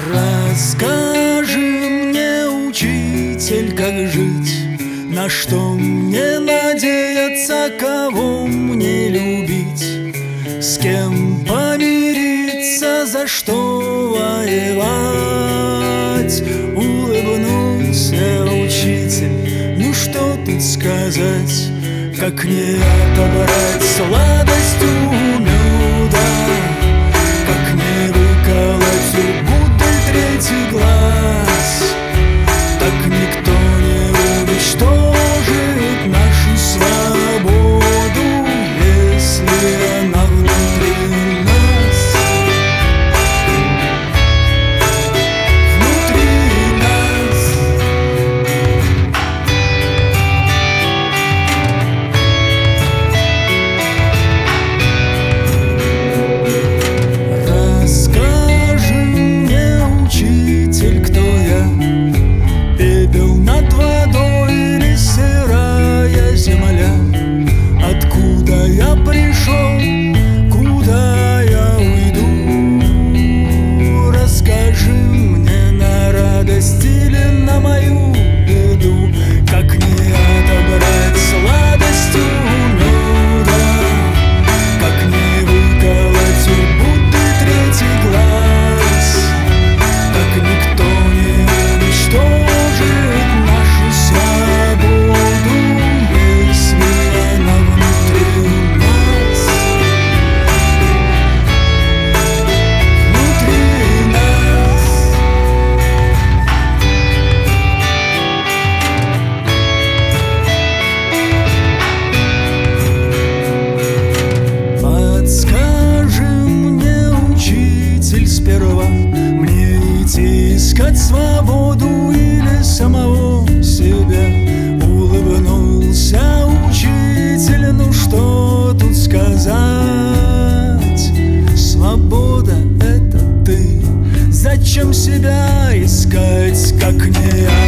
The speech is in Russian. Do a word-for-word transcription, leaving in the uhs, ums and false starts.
Расскажи мне, учитель, как жить, на что мне надеяться, кого мне любить, с кем помириться, за что воевать. Улыбнулся учитель, ну что тут сказать, как не отобрать сладостью меда, как не выколоть у Будды третий глаз. Так никто не уничтожит нашу свободу, если она внутри нас. Внутри нас. Расскажи мне, учитель, кто я? Пепел над водой или сырая земля? Откуда я пришел, куда я уйду? Расскажи мне на радость или на мою беду, как не отобрать сладостью меда, как не выколоть у Будды третий глаз. Так никто не уничтожит нашу свободу, если она внутри нас. Внутри нас. Подскажи мне, учитель, сперва мне идти искать свободу или самого себя? Улыбнулся учитель, ну что тут сказать? Свобода — это ты, зачем себя искать, как не я?